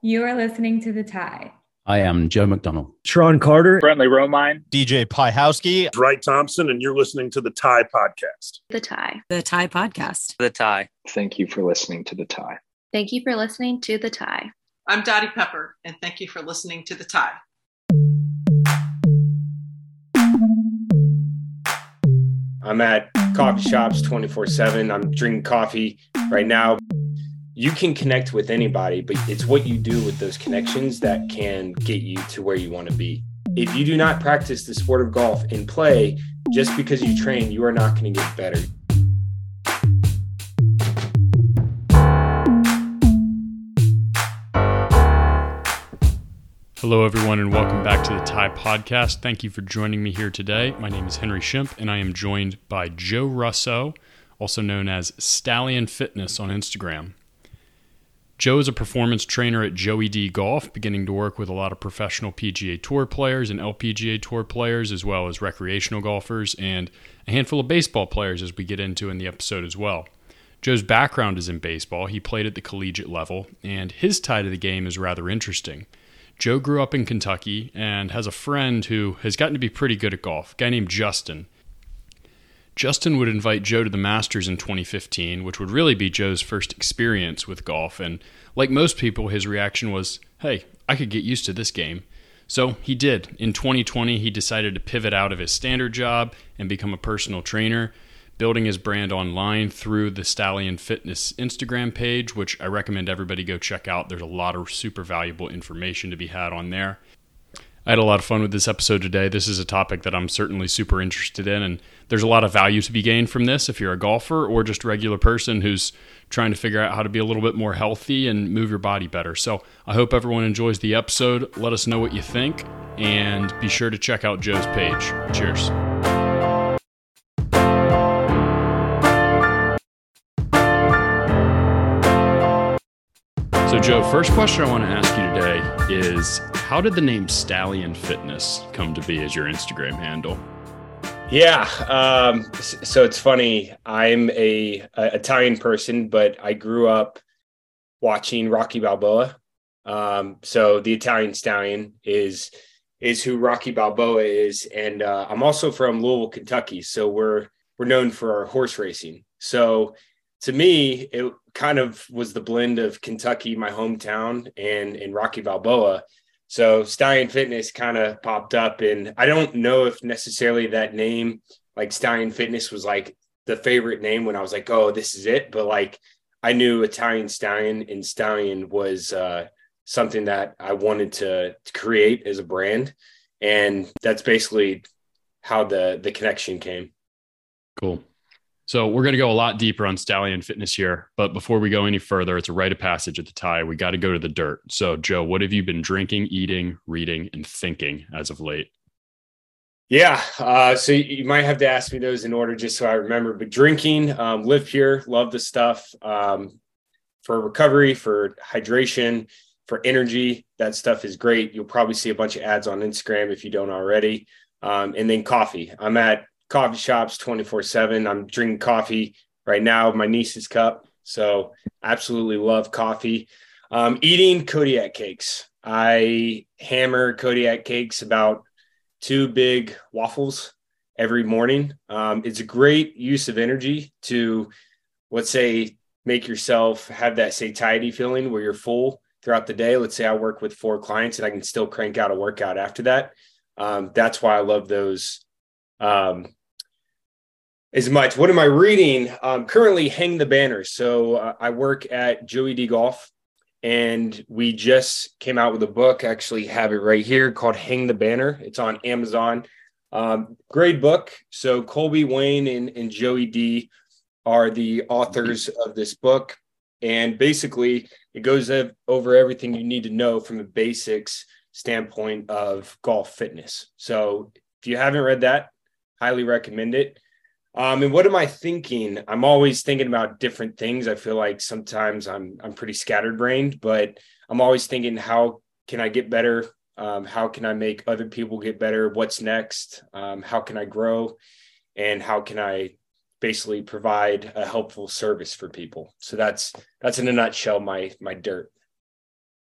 You are listening to The Tie. I am Joe McDonald. Sharon Carter. Brentley Romine. DJ Piehowski. Wright Thompson, and you're listening to The Tie Podcast. The Tie. The Tie Podcast. The Tie. Thank you for listening to The Tie. Thank you for listening to The Tie. I'm Dottie Pepper, and thank you for listening to The Tie. I'm at coffee shops 24/7. I'm drinking coffee right now. You can connect with anybody, but it's what you do with those connections that can get you to where you want to be. If you do not practice the sport of golf and play, just because you train, you are not going to get better. Hello, everyone, and welcome back to the Tie Podcast. Thank you for joining me here today. My name is Henry Shimp, and I am joined by Joe Russo, also known as Stallion Fitness on Instagram. Joe is a performance trainer at Joey D Golf, beginning to work with a lot of professional PGA Tour players and LPGA Tour players, as well as recreational golfers, and a handful of baseball players, as we get into in the episode as well. Joe's background is in baseball. He played at the collegiate level, and his tie to the game is rather interesting. Joe grew up in Kentucky and has a friend who has gotten to be pretty good at golf, a guy named Justin. Justin would invite Joe to the Masters in 2015, which would really be Joe's first experience with golf, and like most people, his reaction was, hey, I could get used to this game. So he did. In 2020, he decided to pivot out of his standard job and become a personal trainer, building his brand online through the Stallion Fitness Instagram page, which I recommend everybody go check out. There's a lot of super valuable information to be had on there. I had a lot of fun with this episode today. This is a topic that I'm certainly super interested in, and there's a lot of value to be gained from this if you're a golfer or just a regular person who's trying to figure out how to be a little bit more healthy and move your body better. So I hope everyone enjoys the episode. Let us know what you think, and be sure to check out Joe's page. Cheers. So Joe, first question I want to ask you today is, how did the name Stallion Fitness come to be as your Instagram handle? Yeah, so it's funny. I'm a Italian person, but I grew up watching Rocky Balboa. So the Italian Stallion is who Rocky Balboa is, and I'm also from Louisville, Kentucky. So we're known for our horse racing. So to me, it kind of was the blend of Kentucky, my hometown, and Rocky Balboa. So Stallion Fitness kind of popped up, and I don't know if necessarily that name, like Stallion Fitness, was like the favorite name when I was like, oh, this is it. But like I knew Italian Stallion and Stallion was something that I wanted to create as a brand. And that's basically how the connection came. Cool. So we're going to go a lot deeper on Stallion Fitness here, but before we go any further, it's a rite of passage at the Tie. We got to go to the dirt. So Joe, what have you been drinking, eating, reading, and thinking as of late? Yeah. So you might have to ask me those in order just so I remember, but drinking, Live Pure, love the stuff, for recovery, for hydration, for energy. That stuff is great. You'll probably see a bunch of ads on Instagram if you don't already. And then coffee. I'm at coffee shops 24/7. I'm drinking coffee right now, my niece's cup. So absolutely love coffee. Eating Kodiak cakes. I hammer Kodiak cakes, about 2 big waffles every morning. It's a great use of energy to, let's say, make yourself have that satiety feeling where you're full throughout the day. Let's say I work with 4 clients and I can still crank out a workout after that. That's why I love those as much. What am I reading? Currently Hang the Banner. So I work at Joey D Golf, and we just came out with a book. I actually have it right here, called Hang the Banner. It's on Amazon. Great book. So Colby Wayne and Joey D are the authors of this book. And basically it goes over everything you need to know from the basics standpoint of golf fitness. So if you haven't read that, highly recommend it. And what am I thinking? I'm always thinking about different things. I feel like sometimes I'm pretty scatterbrained, but I'm always thinking, how can I get better? How can I make other people get better? What's next? How can I grow? And how can I basically provide a helpful service for people? So that's in a nutshell, my dirt.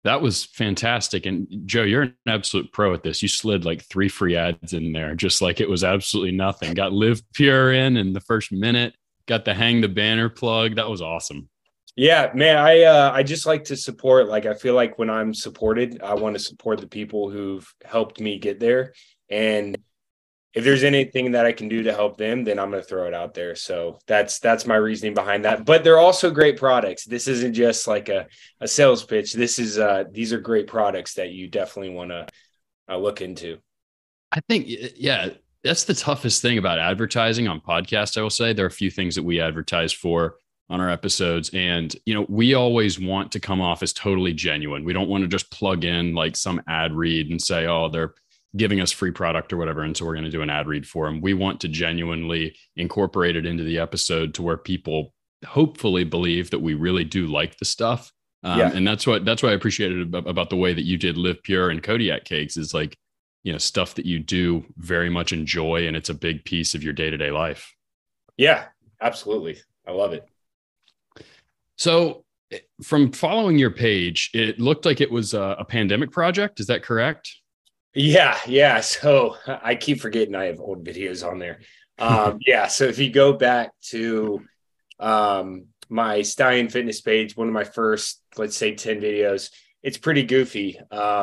That was fantastic. And Joe, you're an absolute pro at this. You slid like 3 free ads in there, just like it was absolutely nothing. Got Live Pure in the first minute, got the Hang the Banner plug. That was awesome. Yeah, man, I just like to support. Like, I feel like when I'm supported, I want to support the people who've helped me get there. And if there's anything that I can do to help them, then I'm going to throw it out there. So that's my reasoning behind that. But they're also great products. This isn't just like a sales pitch. These are great products that you definitely want to look into. I think, yeah, that's the toughest thing about advertising on podcasts. I will say there are a few things that we advertise for on our episodes. And, we always want to come off as totally genuine. We don't want to just plug in like some ad read and say, oh, they're giving us free product or whatever. And so we're going to do an ad read for them. We want to genuinely incorporate it into the episode to where people hopefully believe that we really do like the stuff. And that's what I appreciated about the way that you did Live Pure and Kodiak cakes is like, stuff that you do very much enjoy. And it's a big piece of your day-to-day life. Yeah, absolutely. I love it. So from following your page, it looked like it was a pandemic project. Is that correct? Yeah. So I keep forgetting I have old videos on there. So if you go back to my Stallion Fitness page, one of my first, let's say 10 videos, it's pretty goofy.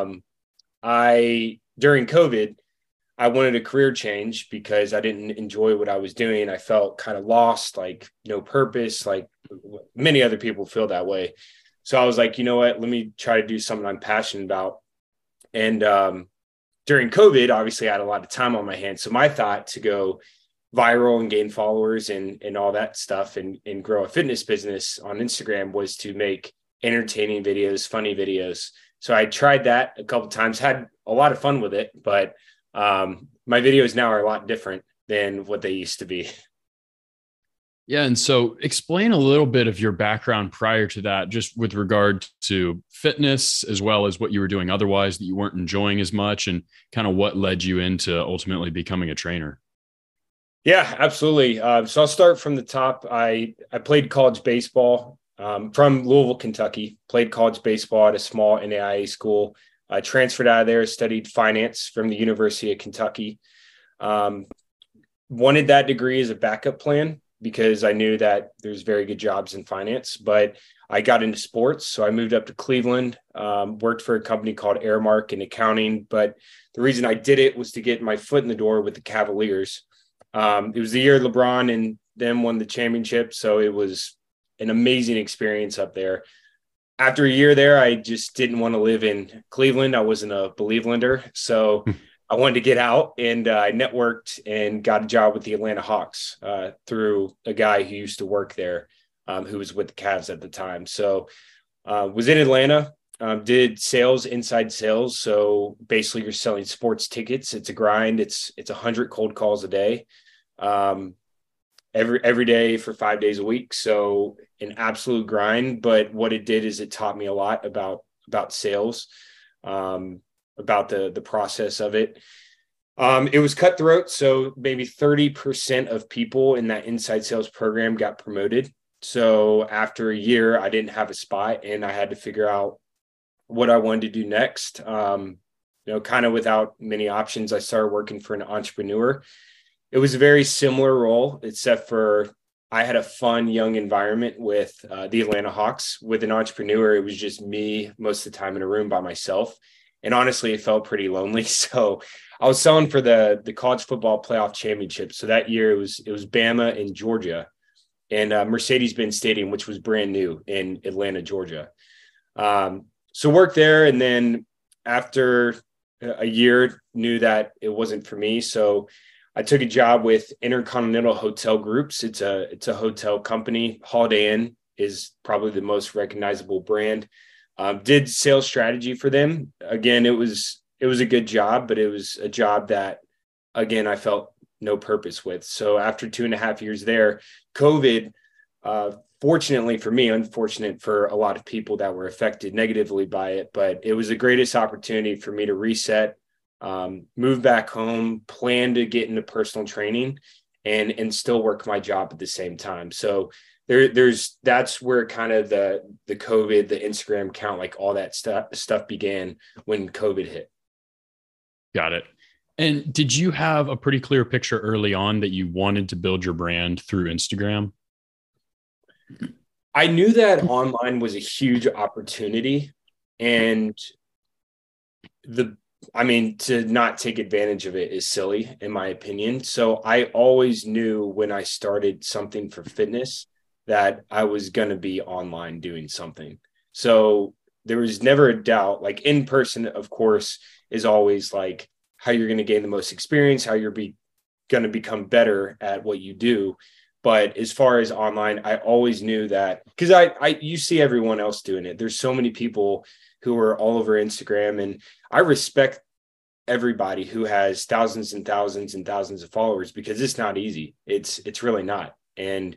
During COVID, I wanted a career change because I didn't enjoy what I was doing. I felt kind of lost, like no purpose, like many other people feel that way. So I was like, you know what, let me try to do something I'm passionate about. And during COVID, obviously I had a lot of time on my hands. So my thought to go viral and gain followers and all that stuff and grow a fitness business on Instagram was to make entertaining videos, funny videos. So I tried that a couple of times, had a lot of fun with it, but my videos now are a lot different than what they used to be. Yeah. And so explain a little bit of your background prior to that, just with regard to fitness, as well as what you were doing otherwise that you weren't enjoying as much and kind of what led you into ultimately becoming a trainer. Yeah, absolutely. So I'll start from the top. I played college baseball from Louisville, Kentucky, played college baseball at a small NAIA school. I transferred out of there, studied finance from the University of Kentucky. Wanted that degree as a backup plan because I knew that there's very good jobs in finance, but I got into sports. So I moved up to Cleveland, worked for a company called Airmark in accounting. But the reason I did it was to get my foot in the door with the Cavaliers. It was the year LeBron and them won the championship. So it was an amazing experience up there. After a year there, I just didn't want to live in Cleveland. I wasn't a Beavelander. So I wanted to get out, and I networked and got a job with the Atlanta Hawks through a guy who used to work there, who was with the Cavs at the time. So was in Atlanta, did sales, inside sales. So basically you're selling sports tickets. It's a grind. It's 100 cold calls a day, every day for 5 days a week. So an absolute grind. But what it did is it taught me a lot about sales, about the process of it. It was cutthroat. So maybe 30% of people in that inside sales program got promoted. So after a year, I didn't have a spot and I had to figure out what I wanted to do next. Kind of without many options, I started working for an entrepreneur. It was a very similar role, except for I had a fun, young environment with the Atlanta Hawks. With an entrepreneur, it was just me most of the time in a room by myself. And honestly, it felt pretty lonely. So I was selling for the college football playoff championship. So that year it was Bama and Georgia and Mercedes-Benz Stadium, which was brand new in Atlanta, Georgia. So worked there. And then after a year, knew that it wasn't for me. So I took a job with Intercontinental Hotel Groups. It's a hotel company. Holiday Inn is probably the most recognizable brand. Did sales strategy for them. Again, it was a good job, but it was a job that, again, I felt no purpose with. So after 2.5 years there, COVID, fortunately for me, unfortunate for a lot of people that were affected negatively by it, but it was the greatest opportunity for me to reset, move back home, plan to get into personal training and still work my job at the same time. So that's where kind of the COVID, the Instagram account, like all that stuff began when COVID hit. Got it. And did you have a pretty clear picture early on that you wanted to build your brand through Instagram? I knew that online was a huge opportunity, and to not take advantage of it is silly, in my opinion. So I always knew when I started something for fitness that I was going to be online doing something. So there was never a doubt. Like, in person, of course, is always like how you're going to gain the most experience, how you're going to become better at what you do. But as far as online, I always knew that, because you see everyone else doing it. There's so many people who are all over Instagram, and I respect everybody who has thousands and thousands and thousands of followers, because it's not easy. It's really not. And,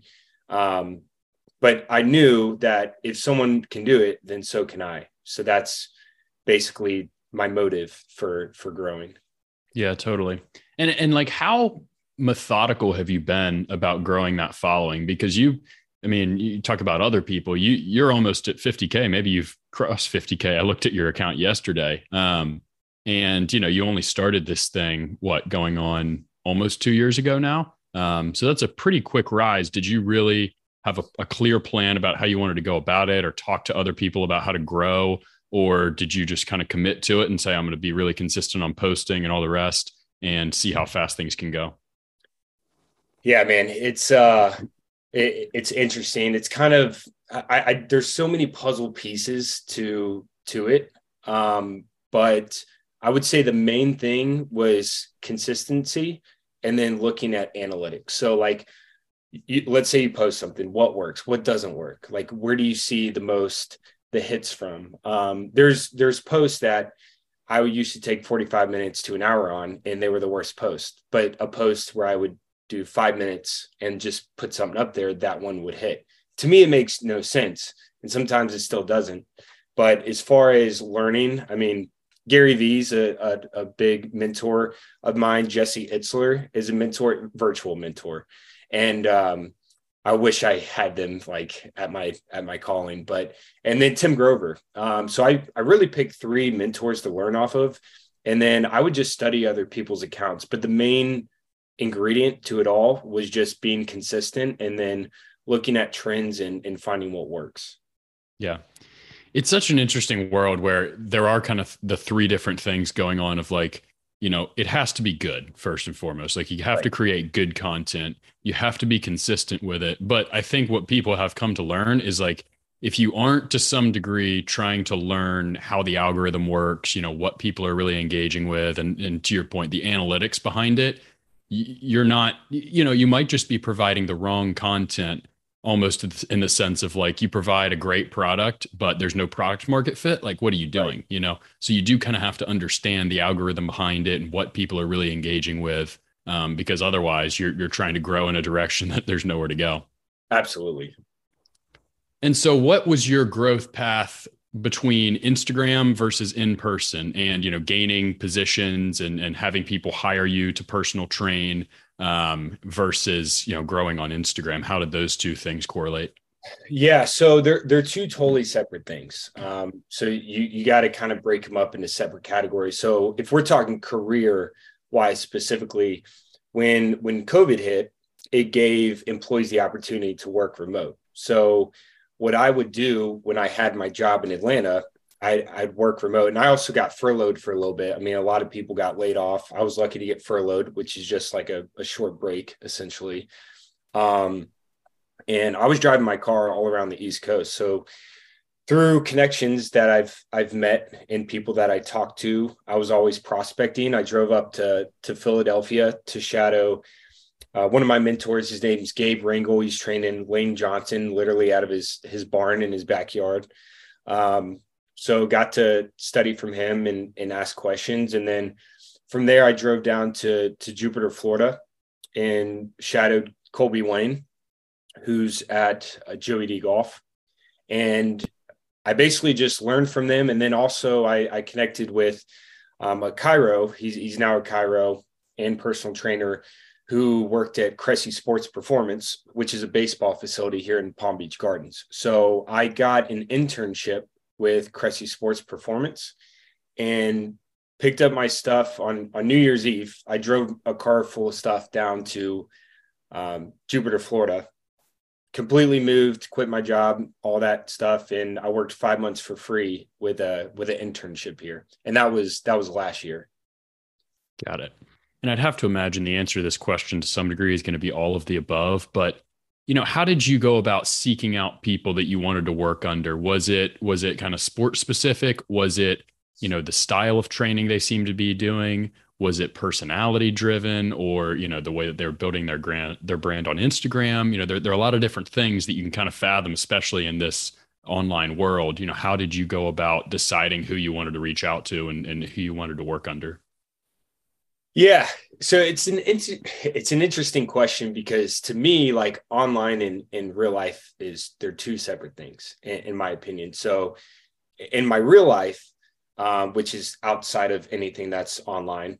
but I knew that if someone can do it, then so can I. So that's basically my motive for growing. Yeah, totally. And like, how methodical have you been about growing that following? Because you talk about other people, you're almost at 50K. Maybe you've crossed 50K. I looked at your account yesterday. And you only started this thing, going on almost 2 years ago now. So that's a pretty quick rise. Did you really have a clear plan about how you wanted to go about it, or talk to other people about how to grow? Or did you just kind of commit to it and say, I'm going to be really consistent on posting and all the rest and see how fast things can go? Yeah, man, it's interesting. It's kind of, there's so many puzzle pieces to it. But I would say the main thing was consistency, and then looking at analytics. So like, let's say you post something, what works, what doesn't work? Like, where do you see the hits from? There's posts that I used to take 45 minutes to an hour on, and they were the worst post. But a post where I would do 5 minutes and just put something up there, that one would hit. To me, it makes no sense. And sometimes it still doesn't. But as far as learning, Gary Vee's a big mentor of mine. Jesse Itzler is a virtual mentor. And I wish I had them like at my calling, and then Tim Grover. So I really picked 3 mentors to learn off of. And then I would just study other people's accounts. But the main ingredient to it all was just being consistent, and then looking at trends and finding what works. Yeah. It's such an interesting world where there are kind of the 3 different things going on of like, it has to be good first and foremost. Like, you have to create good content. You have to be consistent with it. But I think what people have come to learn is like, if you aren't to some degree trying to learn how the algorithm works, what people are really engaging with, and to your point, the analytics behind it, you're not, you might just be providing the wrong content, almost in the sense of like, you provide a great product, but there's no product market fit. Like, what are you doing? Right. So you do kind of have to understand the algorithm behind it and what people are really engaging with, because otherwise you're trying to grow in a direction that there's nowhere to go. Absolutely. And so what was your growth path between Instagram versus in person, and, gaining positions and having people hire you to personal train, versus, growing on Instagram? How did those 2 things correlate? Yeah. So they're 2 totally separate things. So you got to kind of break them up into separate categories. So if we're talking career wise, specifically, when COVID hit, it gave employees the opportunity to work remote. So what I would do when I had my job in Atlanta, I'd work remote, and I also got furloughed for a little bit. A lot of people got laid off. I was lucky to get furloughed, which is just like a short break, essentially. And I was driving my car all around the East Coast. So through connections that I've met and people that I talked to, I was always prospecting. I drove up to Philadelphia to shadow one of my mentors. His name's Gabe Ringel. He's training Lane Johnson literally out of his barn in his backyard. So got to study from him and ask questions. And then from there, I drove down to Jupiter, Florida, and shadowed Colby Wayne, who's at Joey D Golf. And I basically just learned from them. And then also I connected with a chiro. He's now a chiro and personal trainer, who worked at Cressy Sports Performance, which is a baseball facility here in Palm Beach Gardens. So I got an internship with Cressy Sports Performance and picked up my stuff on New Year's Eve. I drove a car full of stuff down to Jupiter, Florida, completely moved, quit my job, all that stuff. And I worked 5 months for free with an internship here. And that was last year. Got it. And I'd have to imagine the answer to this question to some degree is going to be all of the above. But, how did you go about seeking out people that you wanted to work under? Was it kind of sport specific? Was it, the style of training they seemed to be doing? Was it personality driven, or, the way that they're building their brand on Instagram? There are a lot of different things that you can kind of fathom, especially in this online world. How did you go about deciding who you wanted to reach out to and who you wanted to work under? Yeah. So it's an interesting question, because to me, like, online and in real life they're two separate things in my opinion. So in my real life, which is outside of anything that's online,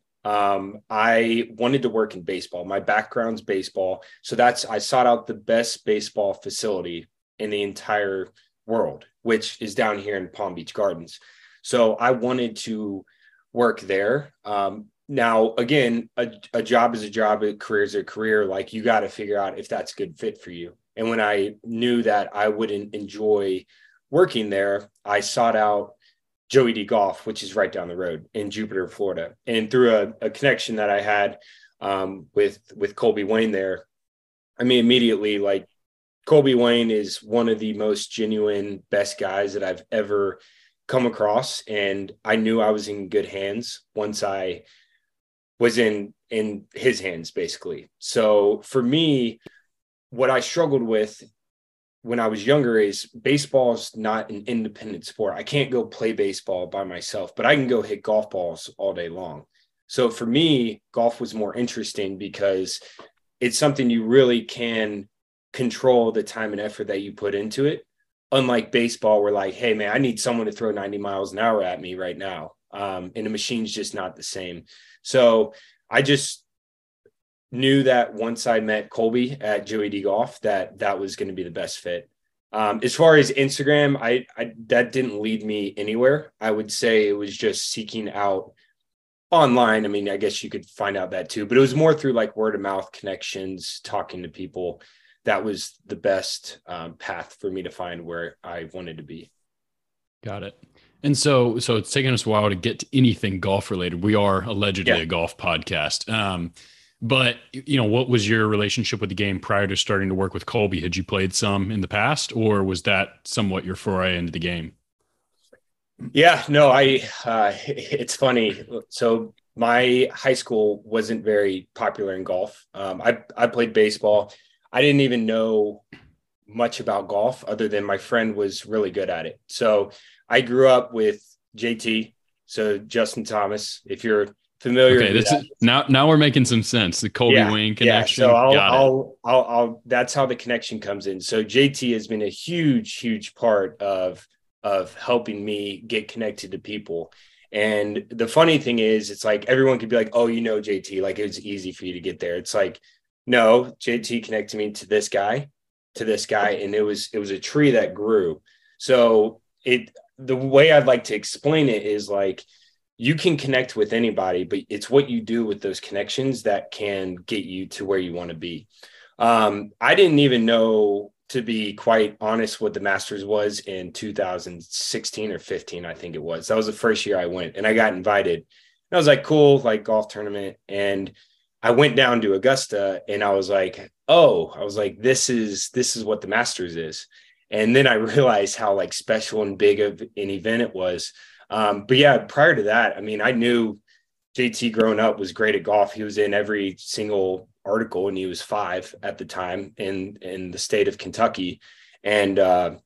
I wanted to work in baseball. My background's baseball. So I sought out the best baseball facility in the entire world, which is down here in Palm Beach Gardens. So I wanted to work there. Now, again, a job is a job, a career is a career. Like, you got to figure out if that's a good fit for you. And when I knew that I wouldn't enjoy working there, I sought out Joey D Golf, which is right down the road in Jupiter, Florida. And through a connection that I had with Colby Wayne there, I mean, immediately, like, Colby Wayne is one of the most genuine, best guys that I've ever come across. And I knew I was in good hands once I was in his hands, basically. So for me, what I struggled with when I was younger is baseball is not an independent sport. I can't go play baseball by myself, but I can go hit golf balls all day long. So for me, golf was more interesting because it's something you really can control the time and effort that you put into it. Unlike baseball, where, like, hey man, I need someone to throw 90 miles an hour at me right now. And the machine's just not the same. So I just knew that once I met Colby at Joey D Golf, that was going to be the best fit. As far as Instagram, I that didn't lead me anywhere. I would say it was just seeking out online. I mean, I guess you could find out that too, but it was more through like word of mouth connections, talking to people. That was the best path for me to find where I wanted to be. Got it. And so it's taken us a while to get to anything golf related. We are allegedly a golf podcast. But what was your relationship with the game prior to starting to work with Colby? Had you played some in the past, or was that somewhat your foray into the game? Yeah, no, it's funny. So my high school wasn't very popular in golf. I played baseball. I didn't even know much about golf other than my friend was really good at it. So I grew up with JT. So Justin Thomas, if you're familiar. Okay, now we're making some sense. The Colby Wayne connection. Yeah, so I'll that's how the connection comes in. So JT has been a huge part of helping me get connected to people. And the funny thing is, it's like everyone could be like, oh, JT, like it's easy for you to get there. It's like, no, JT connected me to this guy, and it was a tree that grew. So the way I'd like to explain it is like, you can connect with anybody, but it's what you do with those connections that can get you to where you want to be. I didn't even know, to be quite honest, what the Masters was in 2016 or 15, I think it was. That was the first year I went, and I got invited. And I was like, cool, like golf tournament. And I went down to Augusta, and I was like, this is what the Masters is. And then I realized how like special and big of an event it was. But yeah, prior to that, I mean, I knew JT growing up was great at golf. He was in every single article, and he was 5 at the time in the state of Kentucky. And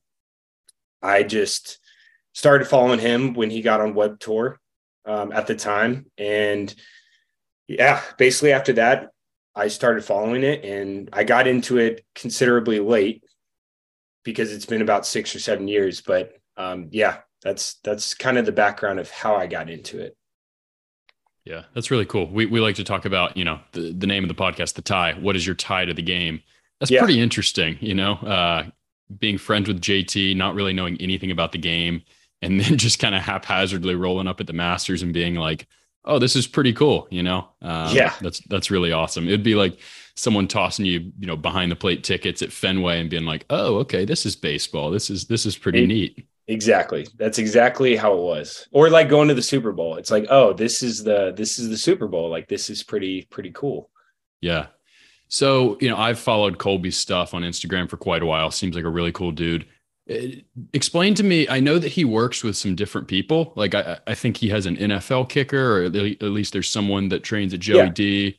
I just started following him when he got on Web Tour at the time. And yeah, basically after that, I started following it, and I got into it considerably late because it's been about 6 or 7 years. But yeah, that's kind of the background of how I got into it. Yeah, that's really cool. We like to talk about, the name of the podcast, The Tie. What is your tie to the game? That's Yeah. pretty interesting, being friends with JT, not really knowing anything about the game, and then just kind of haphazardly rolling up at the Masters and being like, oh, this is pretty cool, Yeah. That's really awesome. It'd be like someone tossing you, behind the plate tickets at Fenway and being like, oh, okay, this is baseball. This is pretty neat. Exactly. That's exactly how it was. Or like going to the Super Bowl. It's like, oh, this is the Super Bowl. Like, this is pretty cool. Yeah. So, I've followed Colby's stuff on Instagram for quite a while. Seems like a really cool dude. Explain to me, I know that he works with some different people. Like I think he has an NFL kicker, or at least there's someone that trains at Joey D.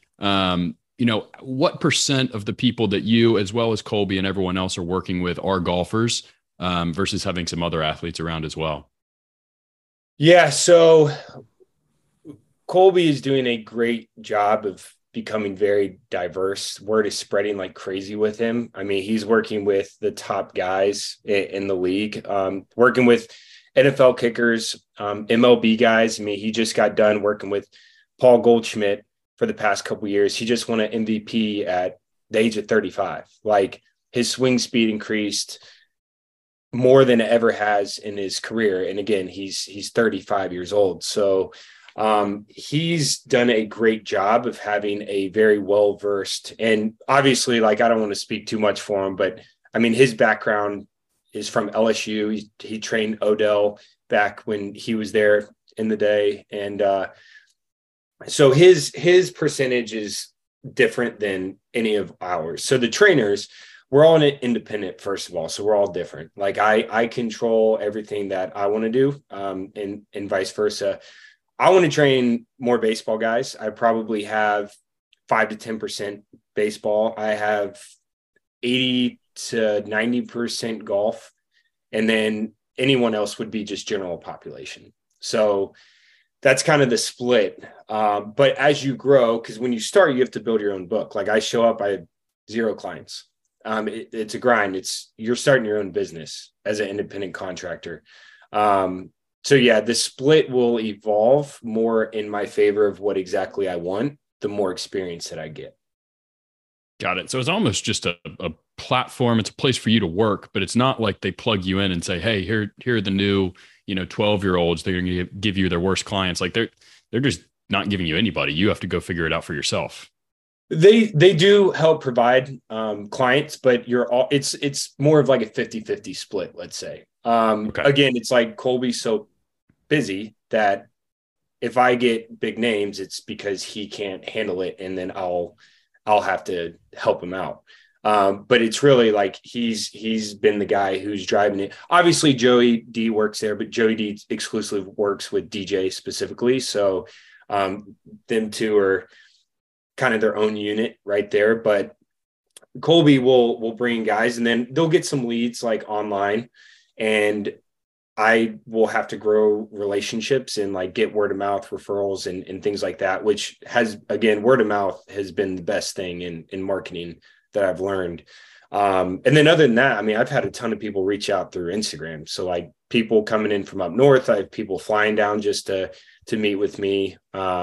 What percent of the people that you, as well as Colby and everyone else, are working with are golfers versus having some other athletes around as well? Yeah. So Colby is doing a great job of becoming very diverse. Word is spreading like crazy with him. I mean, he's working with the top guys in the league, working with NFL kickers, MLB guys. I mean, he just got done working with Paul Goldschmidt for the past couple of years. He just won an MVP at the age of 35. Like, his swing speed increased more than it ever has in his career. And again, he's 35 years old. So he's done a great job of having a very well-versed, and obviously, like, I don't want to speak too much for him, but I mean, his background is from LSU. He trained Odell back when he was there in the day. And so his percentage is different than any of ours. So the trainers, we're all independent, first of all. So we're all different. Like, I control everything that I want to do, and vice versa. I want to train more baseball guys. I probably have 5 to 10% baseball. I have 80 to 90% golf. And then anyone else would be just general population. So that's kind of the split. But as you grow, because when you start, you have to build your own book. Like, I show up, I have 0 clients. It's a grind. You're starting your own business as an independent contractor. So yeah, the split will evolve more in my favor of what exactly I want, the more experience that I get. Got it. So it's almost just a platform. It's a place for you to work, but it's not like they plug you in and say, hey, here are the new, 12-year-olds. They're going to give you their worst clients. Like, they're just not giving you anybody. You have to go figure it out for yourself. They do help provide clients, but it's more of like a 50-50 split, let's say. Okay. Again, it's like Colby's so busy that if I get big names, it's because he can't handle it, and then I'll have to help him out. But it's really like he's been the guy who's driving it. Obviously, Joey D works there, but Joey D exclusively works with DJ specifically. So them two are kind of their own unit right there. But Colby will bring guys, and then they'll get some leads like online, and I will have to grow relationships and like get word of mouth referrals and things like that, which has, again, word of mouth has been the best thing in marketing that I've learned. And then other than that, I mean, I've had a ton of people reach out through Instagram. So like people coming in from up north, I have people flying down just to meet with me.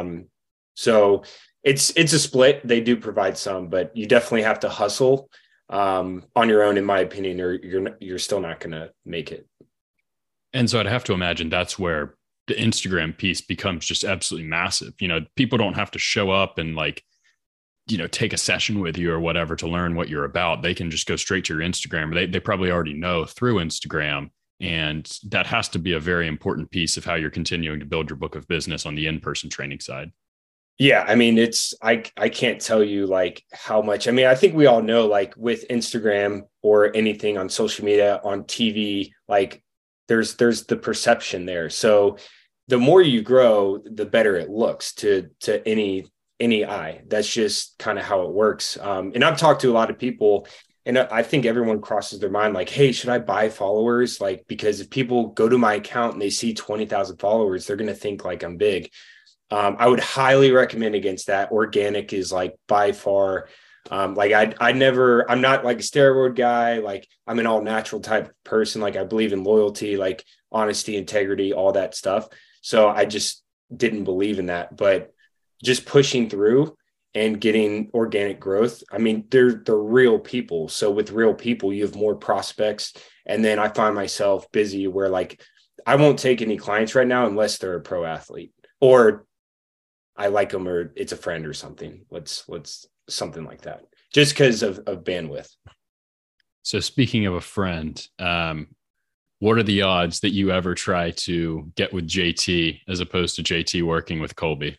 So it's a split. They do provide some, but you definitely have to hustle on your own, in my opinion, or you're still not going to make it. And so I'd have to imagine that's where the Instagram piece becomes just absolutely massive. People don't have to show up and like, take a session with you or whatever to learn what you're about. They can just go straight to your Instagram. They probably already know through Instagram. And that has to be a very important piece of how you're continuing to build your book of business on the in-person training side. Yeah. I mean, I can't tell you like how much. I mean, I think we all know, like, with Instagram or anything on social media, on TV, like, there's the perception there. So the more you grow, the better it looks to any eye. That's just kind of how it works. And I've talked to a lot of people, and I think everyone crosses their mind like, hey, should I buy followers? Like, because if people go to my account and they see 20,000 followers, they're going to think like I'm big. I would highly recommend against that. Organic is like by far, like I'm not like a steroid guy. Like, I'm an all natural type of person. Like, I believe in loyalty, like honesty, integrity, all that stuff. So I just didn't believe in that. But just pushing through and getting organic growth. I mean, they're real people. So with real people, you have more prospects. And then I find myself busy where like, I won't take any clients right now unless they're a pro athlete or I like them or it's a friend or something. Let's something like that, just because of bandwidth. So speaking of a friend, what are the odds that you ever try to get with JT as opposed to JT working with Colby?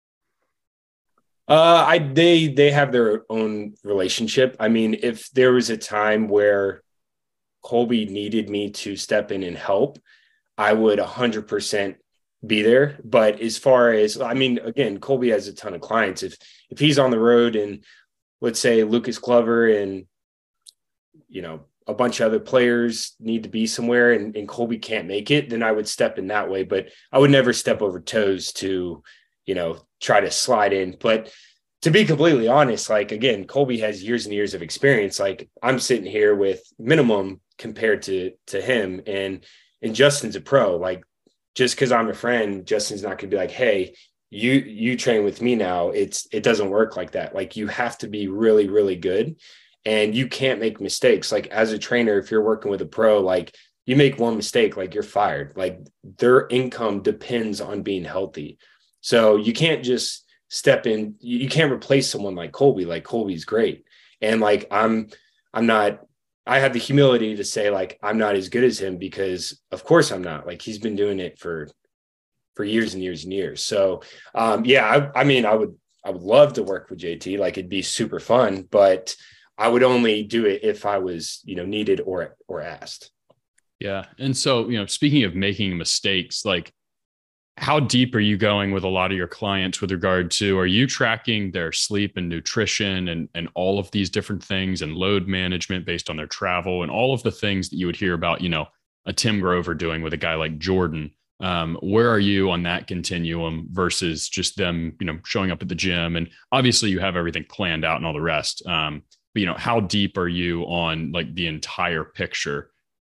They have their own relationship. I mean, if there was a time where Colby needed me to step in and help, I would 100% be there. But as far as, I mean, again, Colby has a ton of clients. If he's on the road and let's say Lucas Glover and, you know, a bunch of other players need to be somewhere and Colby can't make it, then I would step in that way. But I would never step over toes to, you know, try to slide in. But to be completely honest, like, again, Colby has years and years of experience. Like I'm sitting here with minimum compared to him and Justin's a pro. Like just because I'm a friend, Justin's not going to be like, hey, you train with me now. It doesn't work like that. Like you have to be really, really good and you can't make mistakes. Like as a trainer, if you're working with a pro, like you make one mistake, like you're fired. Like their income depends on being healthy. So you can't just step in. You can't replace someone like Colby. Like Colby's great. And like, I have the humility to say like, I'm not as good as him because of course I'm not. Like he's been doing it for years and years and years. So I mean, I would love to work with JT. Like it'd be super fun, but I would only do it if I was, you know, needed or asked. Yeah. And so, you know, speaking of making mistakes, like how deep are you going with a lot of your clients with regard to, are you tracking their sleep and nutrition and all of these different things and load management based on their travel and all of the things that you would hear about, you know, a Tim Grover doing with a guy like Jordan? Where are you on that continuum versus just them, you know, showing up at the gym? And obviously you have everything planned out and all the rest. But, you know, how deep are you on like the entire picture?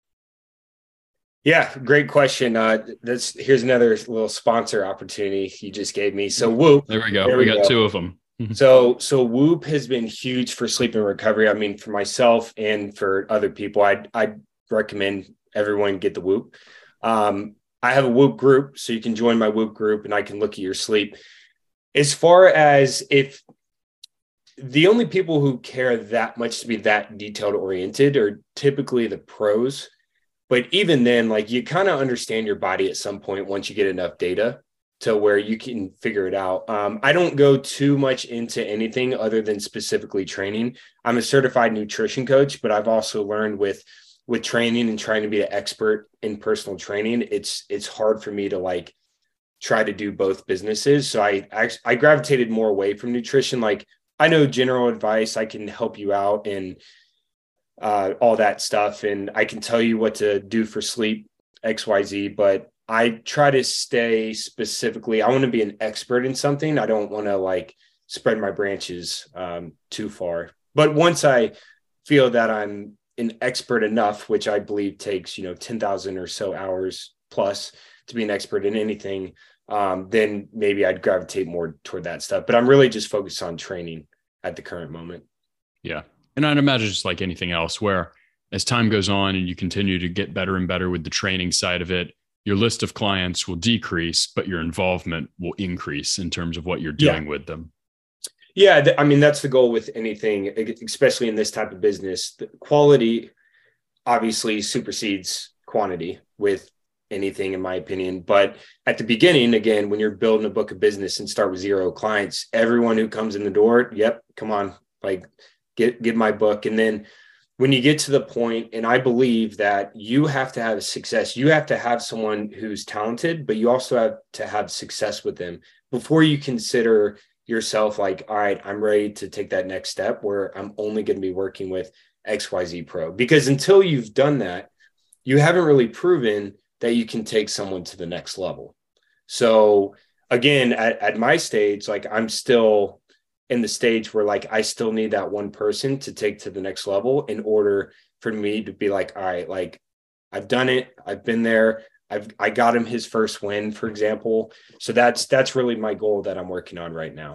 Yeah, great question. Here's another little sponsor opportunity you just gave me. So Whoop. There we go. We got two of them. So Whoop has been huge for sleep and recovery. I mean, for myself and for other people, I'd recommend everyone get the Whoop. I have a Whoop group, so you can join my Whoop group and I can look at your sleep. As far as if the only people who care that much to be that detailed oriented are typically the pros. But even then, like you kind of understand your body at some point once you get enough data to where you can figure it out. I don't go too much into anything other than specifically training. I'm a certified nutrition coach, but I've also learned with training and trying to be an expert in personal training, it's hard for me to like try to do both businesses. So I gravitated more away from nutrition. Like I know general advice, I can help you out and all that stuff. And I can tell you what to do for sleep, XYZ, but I try to stay specifically, I want to be an expert in something. I don't want to like spread my branches too far. But once I feel that I'm an expert enough, which I believe takes, 10,000 or so hours plus to be an expert in anything, then maybe I'd gravitate more toward that stuff. But I'm really just focused on training at the current moment. Yeah. And I'd imagine just like anything else, where as time goes on and you continue to get better and better with the training side of it, your list of clients will decrease, but your involvement will increase in terms of what you're doing with them. Yeah. I mean, that's the goal with anything, especially in this type of business. The quality obviously supersedes quantity with anything, in my opinion. But at the beginning, again, when you're building a book of business and start with 0 clients, everyone who comes in the door, yep, come on, like get my book. And then when you get to the point, and I believe that you have to have success, you have to have someone who's talented, but you also have to have success with them before you consider yourself like, all right, I'm ready to take that next step where I'm only going to be working with XYZ Pro. Because until you've done that, you haven't really proven that you can take someone to the next level. So again, at my stage, like I'm still in the stage where like, I still need that one person to take to the next level in order for me to be like, all right, like I've done it. I've been there. I got him his first win, for example. So that's really my goal that I'm working on right now.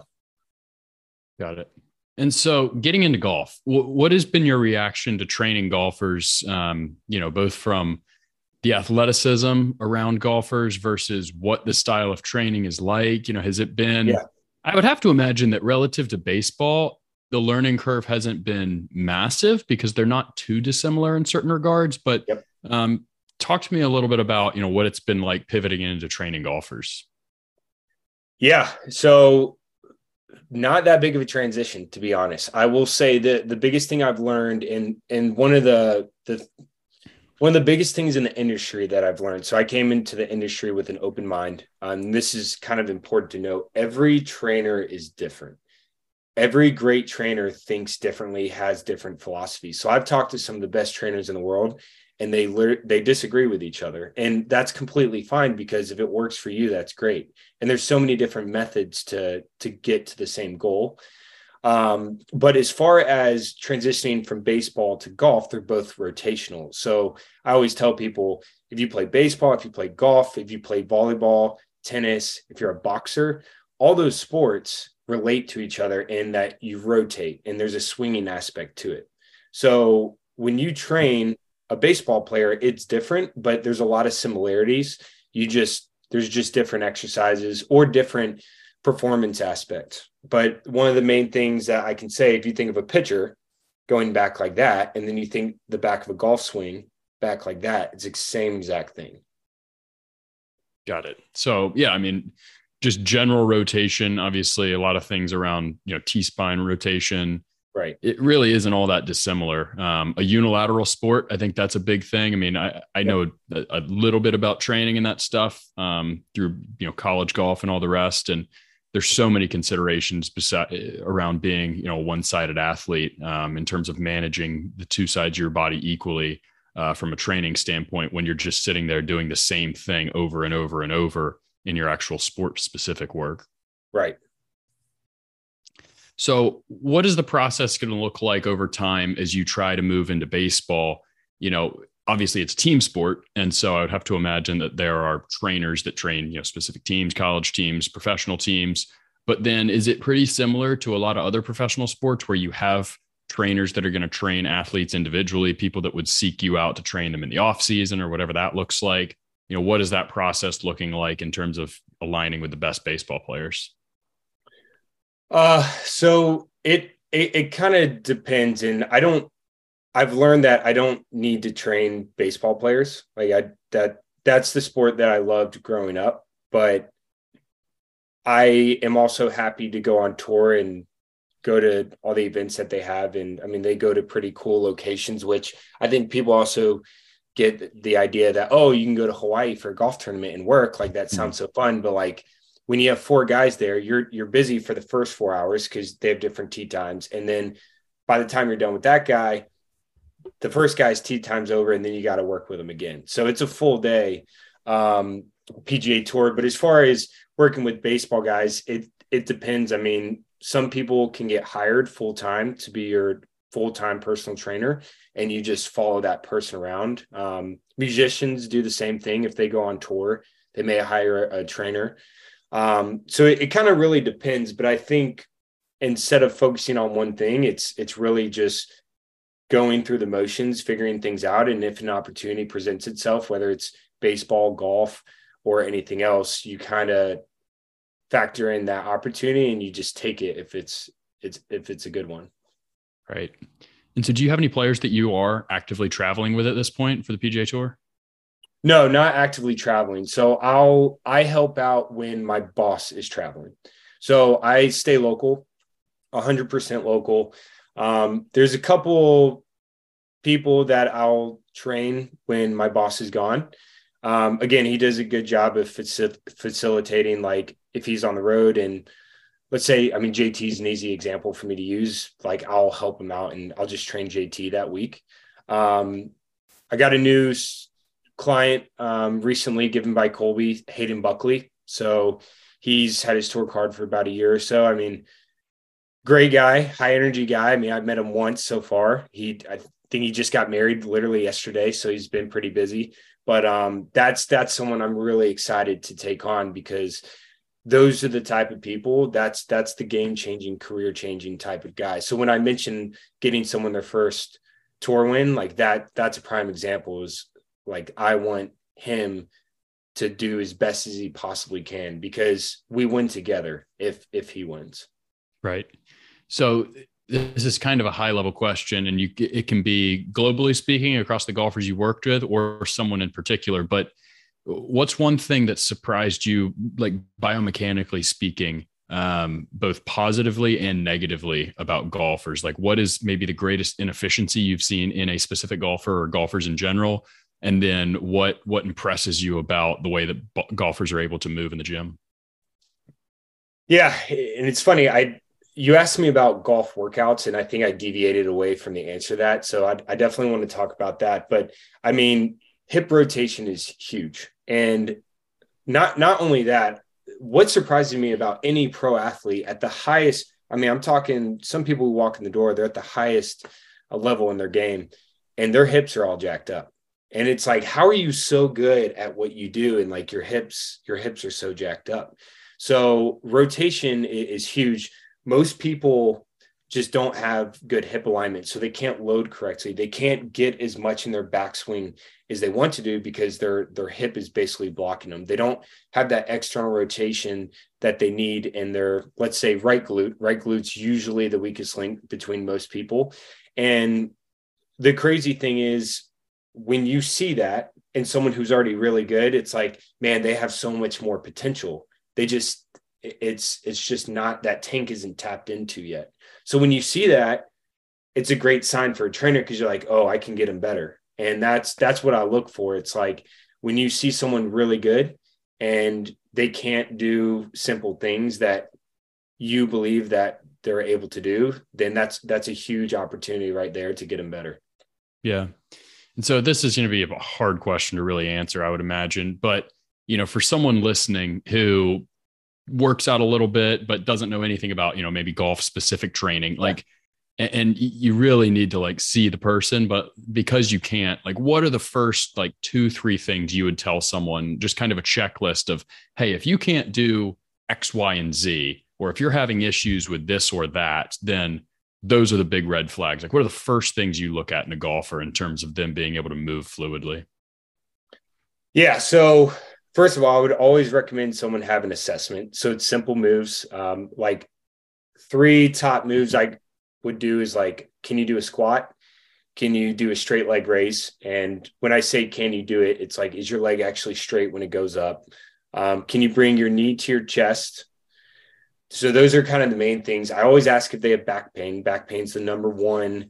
Got it. And so getting into golf, what has been your reaction to training golfers, both from the athleticism around golfers versus what the style of training is like? Has it been, I would have to imagine that relative to baseball, the learning curve hasn't been massive because they're not too dissimilar in certain regards, but talk to me a little bit about, what it's been like pivoting into training golfers. Yeah. So not that big of a transition, to be honest. I will say that the biggest thing I've learned and one of the biggest things in the industry that I've learned. So I came into the industry with an open mind. This is kind of important to note. Every trainer is different. Every great trainer thinks differently, has different philosophies. So I've talked to some of the best trainers in the world, and they disagree with each other. And that's completely fine, because if it works for you, that's great. And there's so many different methods to get to the same goal. But as far as transitioning from baseball to golf, they're both rotational. So I always tell people, if you play baseball, if you play golf, if you play volleyball, tennis, if you're a boxer, all those sports relate to each other in that you rotate and there's a swinging aspect to it. So when you train a baseball player, it's different, but there's a lot of similarities. There's just different exercises or different performance aspects. But one of the main things that I can say, if you think of a pitcher going back like that, and then you think the back of a golf swing back like that, it's the same exact thing. Got it. So, just general rotation, obviously a lot of things around, T-spine rotation. Right. It really isn't all that dissimilar. A unilateral sport, I think that's a big thing. I know a little bit about training and that stuff through, college golf and all the rest. And there's so many considerations around being, a one-sided athlete in terms of managing the two sides of your body equally from a training standpoint, when you're just sitting there doing the same thing over and over and over in your actual sport specific work. Right. So what is the process going to look like over time as you try to move into baseball? Obviously it's a team sport. And so I would have to imagine that there are trainers that train, specific teams, college teams, professional teams. But then is it pretty similar to a lot of other professional sports where you have trainers that are going to train athletes individually, people that would seek you out to train them in the off season or whatever that looks like? What is that process looking like in terms of aligning with the best baseball players? So it kind of depends. And I've learned that I don't need to train baseball players. That's the sport that I loved growing up, but I am also happy to go on tour and go to all the events that they have. And they go to pretty cool locations, which I think people also get the idea that, you can go to Hawaii for a golf tournament and work. Like, that sounds so fun. But when you have four guys there, you're busy for the first 4 hours because they have different tee times. And then by the time you're done with that guy, the first guy's tee time's over, and then you got to work with him again. So it's a full day PGA Tour. But as far as working with baseball guys, it depends. Some people can get hired full-time to be your full-time personal trainer, and you just follow that person around. Musicians do the same thing. If they go on tour, they may hire a trainer. So it kind of really depends, but I think instead of focusing on one thing, it's really just going through the motions, figuring things out. And if an opportunity presents itself, whether it's baseball, golf, or anything else, you kind of factor in that opportunity and you just take it if it's a good one. Right. And so do you have any players that you are actively traveling with at this point for the PGA Tour? No, not actively traveling. So I help out when my boss is traveling. So I stay local, 100% local. There's a couple people that I'll train when my boss is gone. Again, he does a good job of facilitating, like if he's on the road, and let's say, JT is an easy example for me to use. Like, I'll help him out and I'll just train JT that week. I got a new client recently given by Colby, Hayden Buckley. So he's had his tour card for about a year or so. Great guy, high energy guy. I've met him once so far. I think he just got married literally yesterday, so he's been pretty busy. But that's someone I'm really excited to take on, because those are the type of people that's the game-changing, career-changing type of guy. So when I mentioned getting someone their first tour win, like that's a prime example. Is like, I want him to do as best as he possibly can, because we win together if he wins. Right. So this is kind of a high level question, and it can be globally speaking across the golfers you worked with or someone in particular, but what's one thing that surprised you, like biomechanically speaking, both positively and negatively about golfers? Like, what is maybe the greatest inefficiency you've seen in a specific golfer or golfers in general? And then what impresses you about the way that golfers are able to move in the gym? Yeah. And it's funny. You asked me about golf workouts, and I think I deviated away from the answer to that. So I definitely want to talk about that. But I mean, hip rotation is huge. And not only that, what surprises me about any pro athlete at the highest, I mean, I'm talking some people who walk in the door, they're at the highest level in their game, and their hips are all jacked up. And it's like, how are you so good at what you do? And like your hips are so jacked up. So rotation is huge. Most people just don't have good hip alignment, so they can't load correctly. They can't get as much in their backswing as they want to do, because their hip is basically blocking them. They don't have that external rotation that they need in their, let's say, right glute. Right glute's usually the weakest link between most people. And the crazy thing is, when you see that in someone who's already really good, it's like, man, they have so much more potential. It's just not, that tank isn't tapped into yet. So when you see that, it's a great sign for a trainer, because you're like, oh, I can get him better. And that's what I look for. It's like, when you see someone really good and they can't do simple things that you believe that they're able to do, then that's a huge opportunity right there to get them better. Yeah. And so this is going to be a hard question to really answer, I would imagine. But, for someone listening who works out a little bit, but doesn't know anything about, maybe golf specific training, like, and you really need to like see the person, but because you can't, like, what are the first like 2-3 things you would tell someone, just kind of a checklist of, hey, if you can't do X, Y, and Z, or if you're having issues with this or that, then those are the big red flags. Like, what are the first things you look at in a golfer in terms of them being able to move fluidly? Yeah. So first of all, I would always recommend someone have an assessment. So it's simple moves. Like 3 top moves I would do is like, can you do a squat? Can you do a straight leg raise? And when I say, can you do it? It's like, is your leg actually straight when it goes up? Can you bring your knee to your chest? So those are kind of the main things. I always ask if they have back pain. Back pain's the number one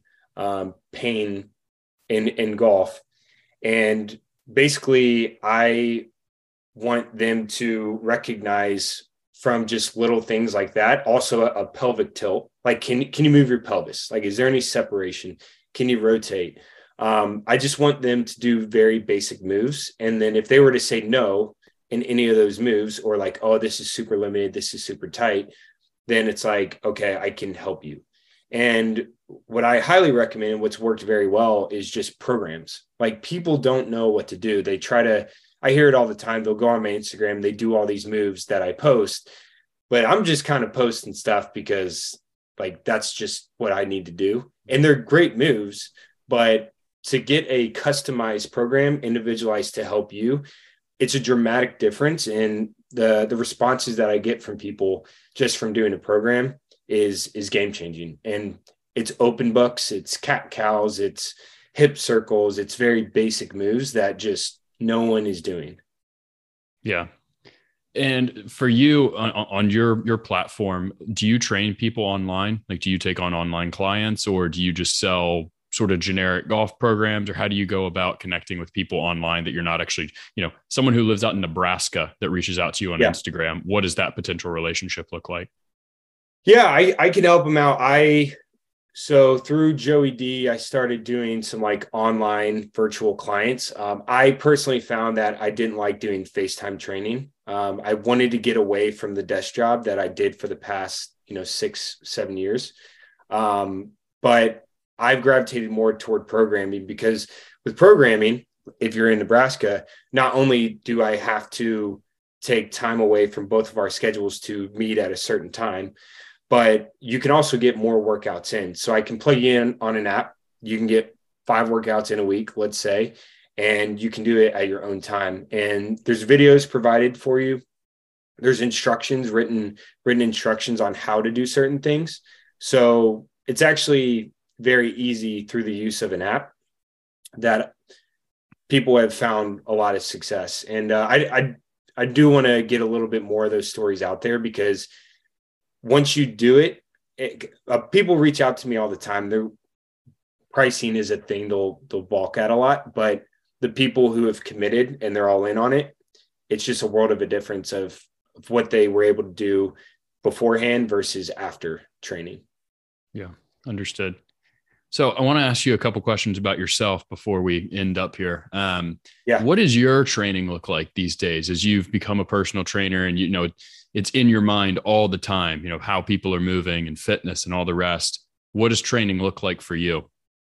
pain in golf. And basically I want them to recognize from just little things like that. Also a pelvic tilt. Like, can you move your pelvis? Like, is there any separation? Can you rotate? I just want them to do very basic moves. And then if they were to say no in any of those moves, or like, oh, this is super limited, this is super tight, then it's like, okay, I can help you. And what I highly recommend, and what's worked very well, is just programs. Like, people don't know what to do. I hear it all the time. They'll go on my Instagram, they do all these moves that I post, but I'm just kind of posting stuff because like, that's just what I need to do. And they're great moves, but to get a customized program, individualized to help you, it's a dramatic difference. And the responses that I get from people just from doing a program is game changing. And it's open books, it's cat cows, it's hip circles, it's very basic moves that just no one is doing. Yeah. And for you on your platform, do you train people online? Like, do you take on online clients, or do you just sell sort of generic golf programs, or how do you go about connecting with people online that you're not actually, someone who lives out in Nebraska that reaches out to you on Instagram? What does that potential relationship look like? Yeah, I can help them out. So through Joey D, I started doing some like online virtual clients. I personally found that I didn't like doing FaceTime training. I wanted to get away from the desk job that I did for the past, 6-7 years. But I've gravitated more toward programming, because with programming, if you're in Nebraska, not only do I have to take time away from both of our schedules to meet at a certain time, but you can also get more workouts in. So I can plug you in on an app. You can get 5 workouts in a week, let's say, and you can do it at your own time. And there's videos provided for you. There's instructions, written instructions on how to do certain things. So it's actually very easy through the use of an app that people have found a lot of success. And I do want to get a little bit more of those stories out there, because once you do it, people reach out to me all the time. Their pricing is a thing they'll balk at a lot, but the people who have committed and they're all in on it, it's just a world of a difference of what they were able to do beforehand versus after training. Yeah, understood. So I want to ask you a couple questions about yourself before we end up here. What does your training look like these days as you've become a personal trainer and, it's in your mind all the time, how people are moving and fitness and all the rest? What does training look like for you?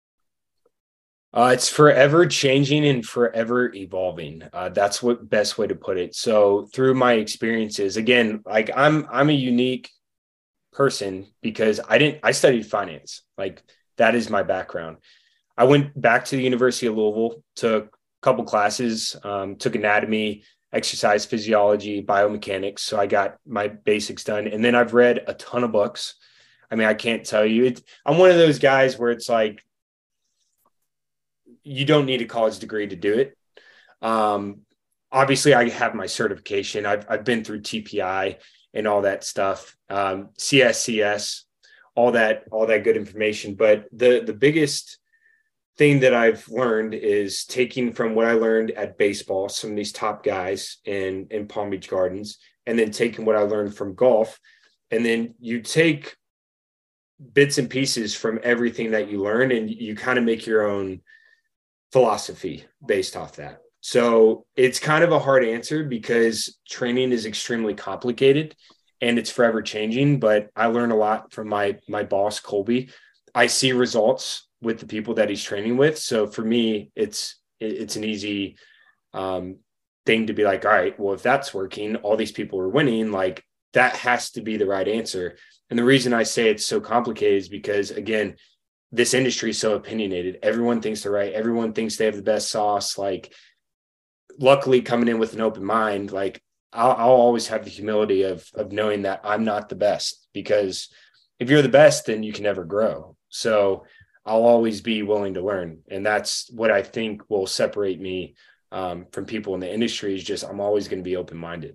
It's forever changing and forever evolving. That's what best way to put it. So through my experiences, again, like I'm a unique person because I studied finance. Like that is my background. I went back to the University of Louisville, took a couple classes, took anatomy, exercise physiology, biomechanics. So I got my basics done. And then I've read a ton of books. I mean, I can't tell you. I'm one of those guys where it's like, you don't need a college degree to do it. Obviously, I have my certification. I've been through TPI and all that stuff, CSCS, all that good information. But the biggest thing that I've learned is taking from what I learned at baseball, some of these top guys in Palm Beach Gardens, and then taking what I learned from golf. And then you take bits and pieces from everything that you learn, and you kind of make your own philosophy based off that. So it's kind of a hard answer because training is extremely complicated and it's forever changing, but I learn a lot from my boss, Colby. I see results with the people that he's training with. So for me, it's an easy thing to be like, all right, well, if that's working, all these people are winning, like that has to be the right answer. And the reason I say it's so complicated is because, again, this industry is so opinionated. Everyone thinks they're right. Everyone thinks they have the best sauce. Like, luckily coming in with an open mind, like I'll always have the humility of knowing that I'm not the best, because if you're the best, then you can never grow. So I'll always be willing to learn. And that's what I think will separate me from people in the industry, is just, I'm always going to be open-minded.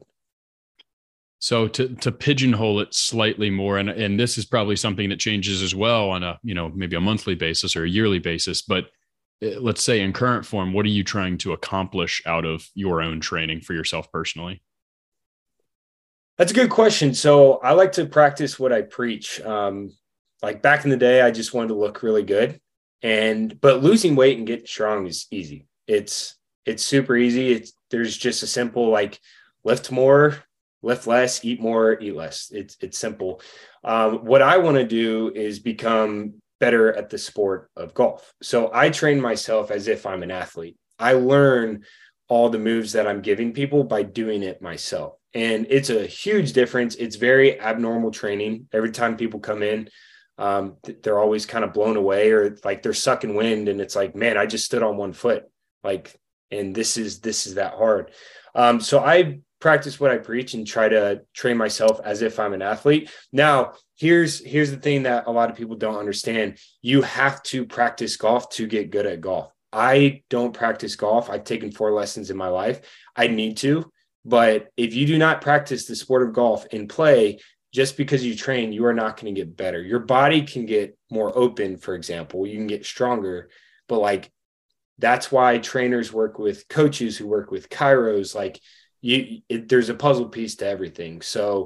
So to pigeonhole it slightly more, and this is probably something that changes as well on a, maybe a monthly basis or a yearly basis, but let's say in current form, what are you trying to accomplish out of your own training for yourself personally? That's a good question. So I like to practice what I preach. Like back in the day, I just wanted to look really good, but losing weight and getting strong is easy. It's super easy. There's just a simple, like, lift more, lift less, eat more, eat less. It's simple. What I want to do is become better at the sport of golf. So I train myself as if I'm an athlete. I learn all the moves that I'm giving people by doing it myself. And it's a huge difference. It's very abnormal training. Every time people come in, they're always kind of blown away, or like they're sucking wind. And it's like, man, I just stood on one foot. Like, and this is that hard. So I practice what I preach and try to train myself as if I'm an athlete. Now, here's the thing that a lot of people don't understand. You have to practice golf to get good at golf. I don't practice golf. I've taken 4 lessons in my life. I need to, but if you do not practice the sport of golf and play, just because you train, you are not going to get better. Your body can get more open, for example, you can get stronger, but like, that's why trainers work with coaches who work with chiros. Like, there's a puzzle piece to everything. So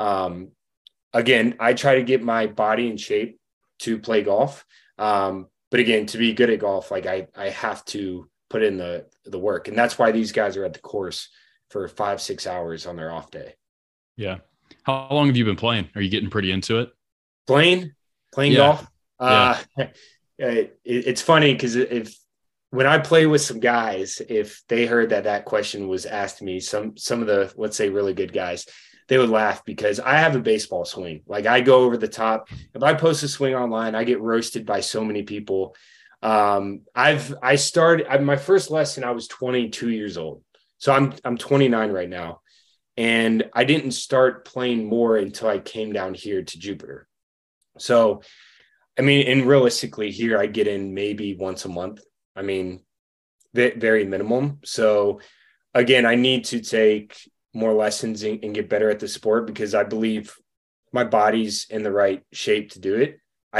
again, I try to get my body in shape to play golf. But again, to be good at golf, like I have to put in the work. And that's why these guys are at the course for 5-6 hours on their off day. Yeah. How long have you been playing? Are you getting pretty into it? Playing golf? It's funny because if when I play with some guys, if they heard that question was asked to me, some of the, let's say, really good guys, they would laugh because I have a baseball swing. Like I go over the top. If I post a swing online, I get roasted by so many people. My first lesson, I was 22 years old. So I'm 29 right now. And I didn't start playing more until I came down here to Jupiter. So, I mean, and realistically here, I get in maybe once a month. I mean, very minimum. So again, I need to take more lessons and get better at the sport because I believe my body's in the right shape to do it.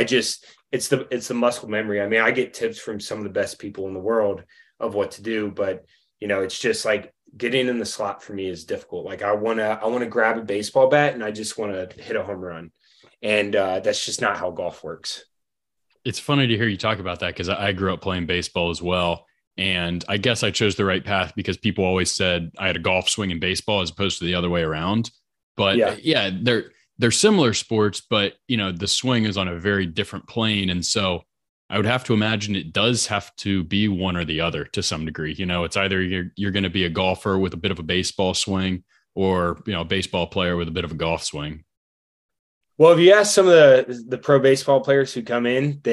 It's the muscle memory. I mean, I get tips from some of the best people in the world of what to do, but it's just like getting in the slot for me is difficult. Like I want to grab a baseball bat and I just want to hit a home run. And that's just not how golf works. It's funny to hear you talk about that because I grew up playing baseball as well. And I guess I chose the right path because people always said I had a golf swing in baseball as opposed to the other way around. But yeah they're similar sports, but the swing is on a very different plane. And so I would have to imagine it does have to be one or the other to some degree. It's either you're going to be a golfer with a bit of a baseball swing or, a baseball player with a bit of a golf swing. Well, if you ask some of the pro baseball players who come in,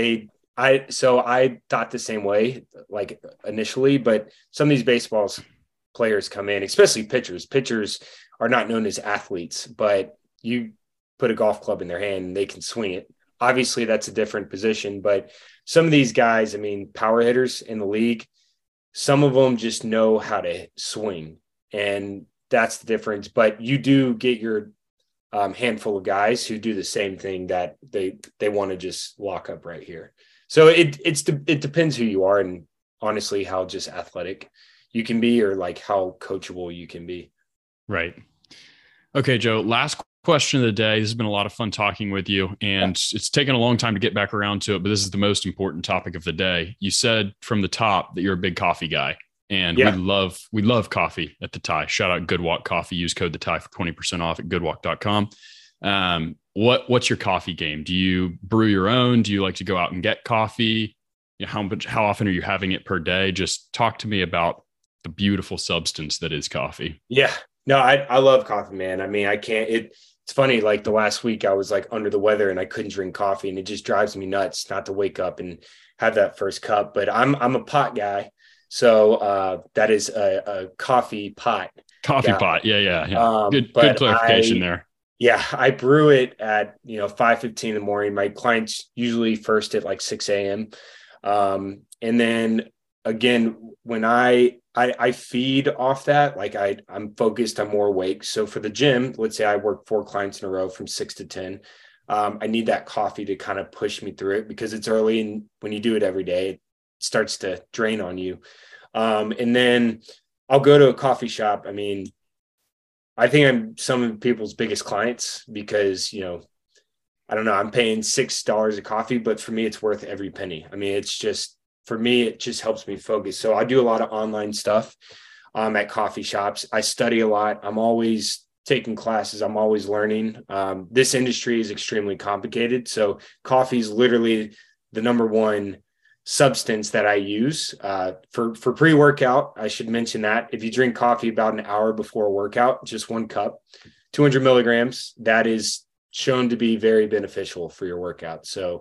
I thought the same way, like initially, but some of these baseball players come in, especially pitchers. Pitchers are not known as athletes, but you put a golf club in their hand and they can swing it. Obviously that's a different position, but some of these guys, I mean, power hitters in the league, some of them just know how to swing, and that's the difference. But you do get your handful of guys who do the same thing that they want to just lock up right here. So it depends who you are and honestly how just athletic you can be or like how coachable you can be. Right. Okay, Joe, last question of the day. This has been a lot of fun talking with you, and it's taken a long time to get back around to it, but this is the most important topic of the day. You said from the top that you're a big coffee guy, and we love coffee at the Tie. Shout out Good Walk Coffee. Use code the Tie for 20% off at goodwalk.com. What's your coffee game? Do you brew your own? Do you like to go out and get coffee? How often are you having it per day? Just talk to me about the beautiful substance that is coffee. Yeah, no, I love coffee, man. I mean, I can't, it's funny. Like the last week I was like under the weather and I couldn't drink coffee, and it just drives me nuts not to wake up and have that first cup, but I'm a pot guy. So that is a coffee pot. Coffee pot. Yeah. Good clarification there. Yeah, I brew it at 5:15 in the morning. My clients usually first at like 6 a.m. And then again, when I feed off that, like I'm focused, I'm more awake. So for the gym, let's say I work 4 clients in a row from 6 to 10. I need that coffee to kind of push me through it because it's early, and when you do it every day, it starts to drain on you. And then I'll go to a coffee shop. I mean, I think I'm some of people's biggest clients because, I don't know, I'm paying $6 a coffee, but for me, it's worth every penny. I mean, for me, it just helps me focus. So I do a lot of online stuff at coffee shops. I study a lot. I'm always taking classes. I'm always learning. This industry is extremely complicated. So coffee is literally the number one substance that I use for pre-workout. I should mention that if you drink coffee about an hour before a workout, just 1 cup, 200 milligrams, that is shown to be very beneficial for your workout. So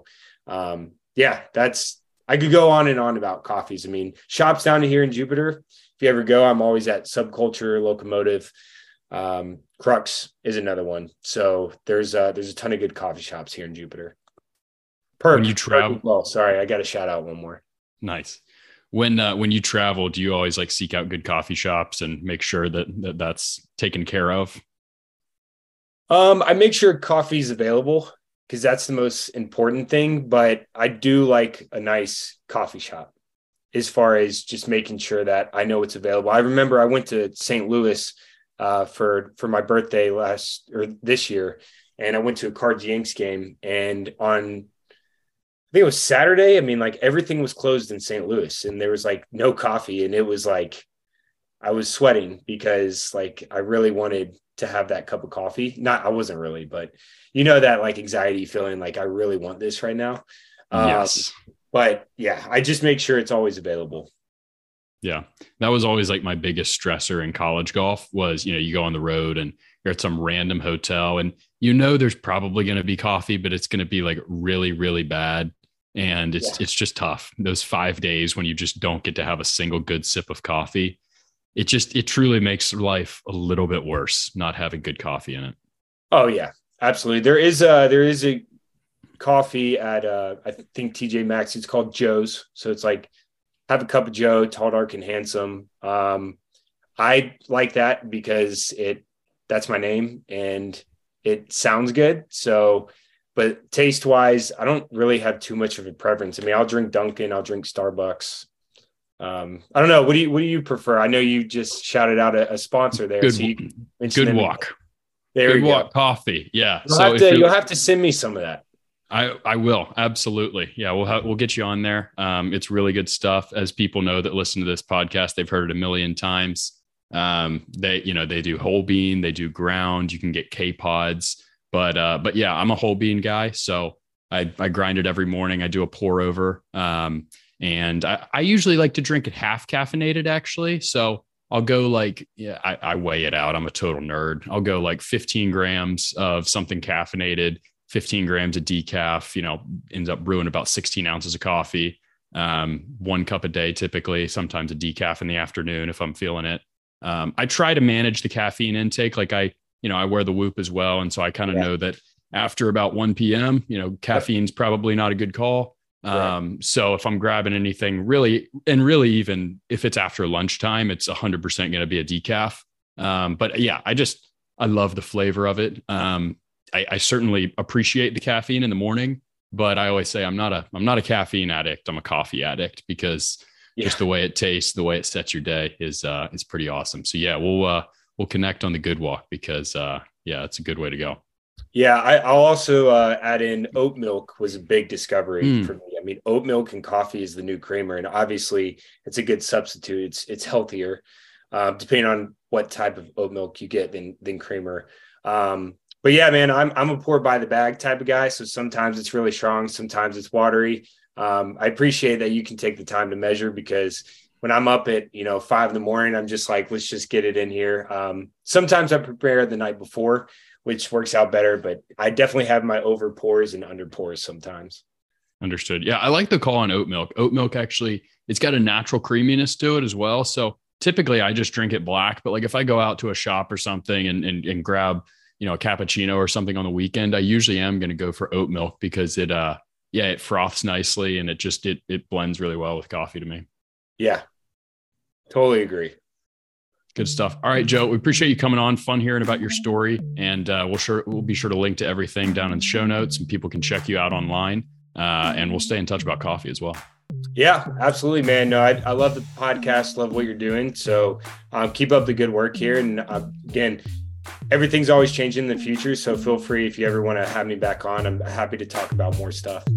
I could go on and on about coffees. I mean, shops down here in Jupiter, if you ever go, I'm always at Subculture, Locomotive. Crux is another one. So there's a ton of good coffee shops here in Jupiter. When you travel, well, sorry, I got to shout out one more. Nice. When you travel, do you always like seek out good coffee shops and make sure that's taken care of? I make sure coffee's available because that's the most important thing. But I do like a nice coffee shop as far as just making sure that I know it's available. I remember I went to St. Louis for my birthday this year, and I went to a Cards Yanks game, and I think it was Saturday. I mean, like everything was closed in St. Louis and there was like no coffee. And it was like, I was sweating because like, I really wanted to have that cup of coffee. I wasn't really, but that like anxiety feeling like I really want this right now. Yes. But yeah, I just make sure it's always available. Yeah. That was always like my biggest stressor in college golf was, you go on the road and you're at some random hotel and there's probably going to be coffee, but it's going to be like really, really bad. And it's just tough. Those 5 days when you just don't get to have a single good sip of coffee, it truly makes life a little bit worse not having good coffee in it. Oh yeah, absolutely. There is a coffee at I think TJ Maxx. It's called Joe's. So it's like have a cup of Joe, tall, dark, and handsome. I like that because that's my name and it sounds good. So, but taste wise, I don't really have too much of a preference. I mean, I'll drink Dunkin', I'll drink Starbucks. I don't know. What do you prefer? I know you just shouted out a sponsor there. Good Walk. There Good you Walk go. Coffee. Yeah. You'll have to send me some of that. I will. Absolutely. Yeah. We'll get you on there. It's really good stuff. As people know that listen to this podcast, they've heard it a million times. They do whole bean, they do ground, you can get K-pods, but yeah, I'm a whole bean guy. So I grind it every morning. I do a pour over. And I usually like to drink it half caffeinated actually. So I'll go I weigh it out. I'm a total nerd. I'll go like 15 grams of something caffeinated, 15 grams of decaf, ends up brewing about 16 ounces of coffee, 1 cup a day, typically, sometimes a decaf in the afternoon if I'm feeling it. I try to manage the caffeine intake. Like I wear the Whoop as well. And so I kind of know that after about 1 PM, caffeine's probably not a good call. So if I'm grabbing anything really even if it's after lunchtime, it's 100% going to be a decaf. But yeah, I love the flavor of it. I certainly appreciate the caffeine in the morning, but I always say I'm not a caffeine addict. I'm a coffee addict because just the way it tastes, the way it sets your day is pretty awesome. So yeah, we'll connect on the Good Walk because it's a good way to go. Yeah, I'll also add in oat milk was a big discovery for me. I mean, oat milk and coffee is the new creamer, and obviously it's a good substitute. It's healthier, depending on what type of oat milk you get than creamer. But yeah, man, I'm a pour by the bag type of guy. So sometimes it's really strong, sometimes it's watery. I appreciate that you can take the time to measure because when I'm up at 5 a.m, I'm just like, let's just get it in here. Sometimes I prepare the night before, which works out better, but I definitely have my over pours and under pours sometimes. Understood. Yeah. I like the call on oat milk. Oat milk, actually, it's got a natural creaminess to it as well. So typically I just drink it black, but like if I go out to a shop or something and grab, a cappuccino or something on the weekend, I usually am going to go for oat milk because it froths nicely and it blends really well with coffee to me. Yeah, totally agree. Good stuff. All right, Joe, we appreciate you coming on. Fun hearing about your story. And we'll be sure to link to everything down in the show notes and people can check you out online. And we'll stay in touch about coffee as well. Yeah, absolutely, man. No, I love the podcast, love what you're doing. So keep up the good work here. And again, everything's always changing in the future. So feel free if you ever want to have me back on. I'm happy to talk about more stuff.